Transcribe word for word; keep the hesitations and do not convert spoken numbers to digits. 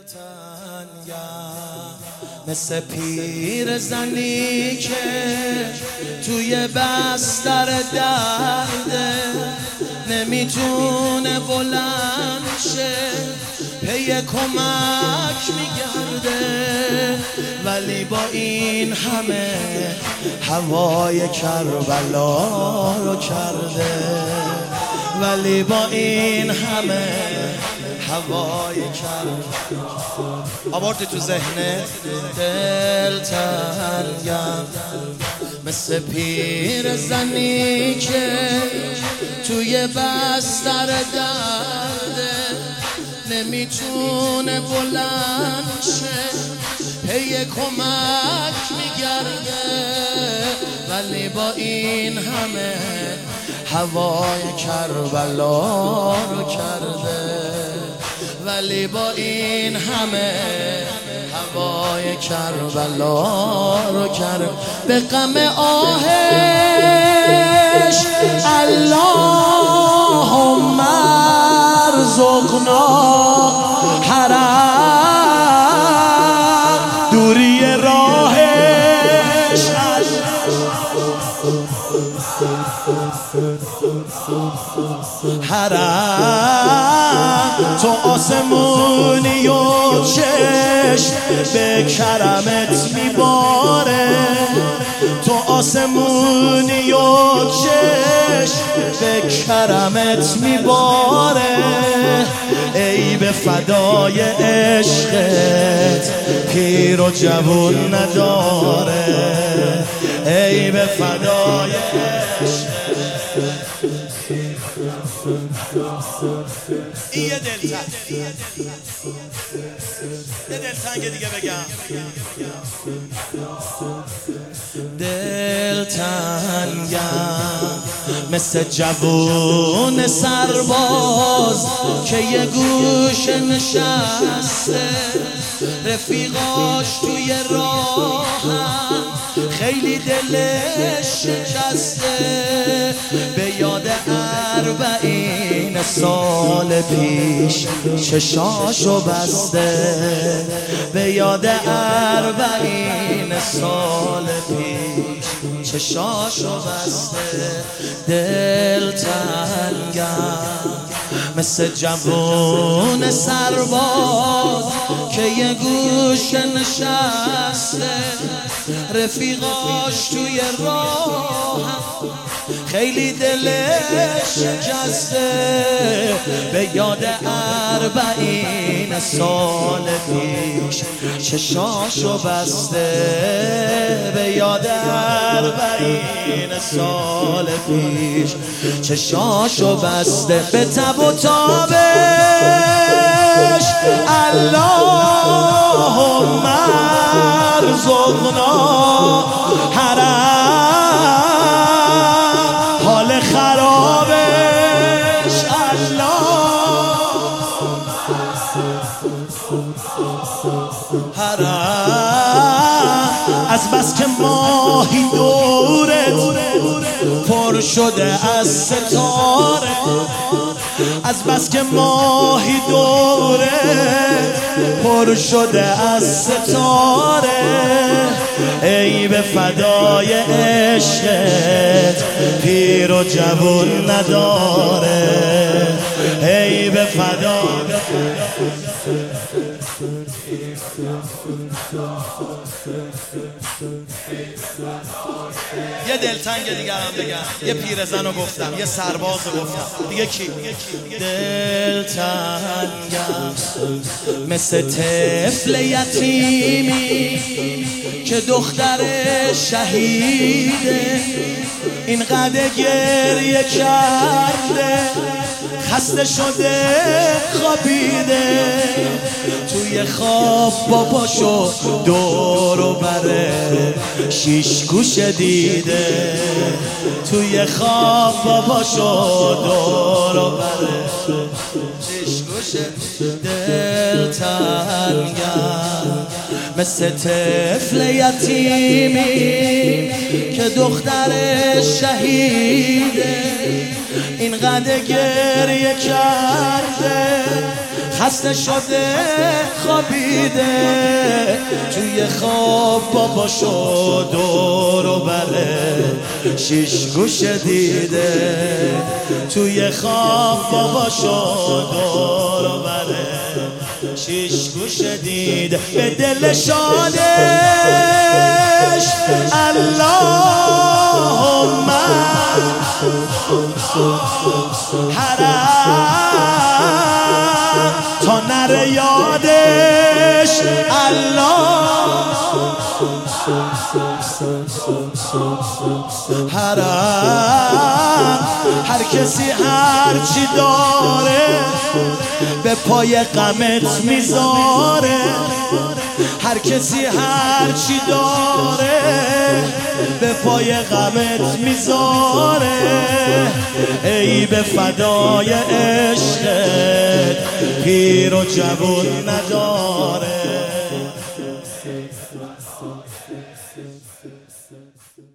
دلتنگم مثل پیر زنی که توی بستر درده، نمیتونه بلند شه پی کمک میگرده، ولی با این همه هوای کربلا رو کرده، ولی با این همه هوای کربلا. آوردی تو ذهنت؟ دلتنگم مثل پیر زنی که توی بستر درده، نمیتونه بلند شه پی کمک میگرده، ولی با این همه هوای کربلا رو کرده، ولی با این همه هوای کربلا رو کرده. به غم آهش اللهم ارزقنا حرم، دوری راهش حرم، تو آسمونی و چشم به کرمت میباره، تو آسمونی و چشم به کرمت میباره، ای به فدای عشقت پیر و جوون نداره، ای به فدای عشقت. این یه دلتنگ، یه دلتنگ دیگه بگم. دلتنگم مثل جوون سرباز که یه گوش نشسته، رفیقاش توی راهم خیلی دلش شکسته، به یاد اربعین سال پیش چشاشو بسته، به یاد اربعین سال پیش چشاشو بسته. دلتنگم مثل جوون سرباز که یه گوش نشسته، رفیقاش توی راهم خیلی دلش شکسته، به یاد اربعین سال پیش چشاشو بسته، به یاد اربعین سال پیش چشاشو بسته. به تب و تابش اللهم ارزقنا حرم، حال خرابش اللهم حرم، از بس که ماهی دورت پر شده از ستاره، از بس که ماهی دوره پر شده از ستاره، ای به فدای عشقت پیر و جوون نداره، ای به فدای. یه دلتنگ دیگه هم بگم، یه پیرزن رو گفتم، یه سرباز رو گفتم، دیگه کی؟ دلتنگم مثل طفل یتیمی که دختر شهیده، اینقدر گریه کرده خسته شده خوابیده، توی خواب باباشو دور و بره شیش گوش دیده، توی خواب باباشو دور و بره شیش گوش دیده. دلتنگم مثل طفل یتیمی که دختر شهیده، اینقدر گریه کرده خسته شده خوابیده توی خواب باباشو دور و بره شیش گوشه دیده توی خواب باباشو دور و بره شیش گوشه دیده به دل شادش اللهم حرم تا نره یادش الله حرم هر کسی هر چی داره به پای غمت میذاره هر کسی هر چی داره به پای غمت میذاره ای به فدای عشقت پیر و جوون نداره.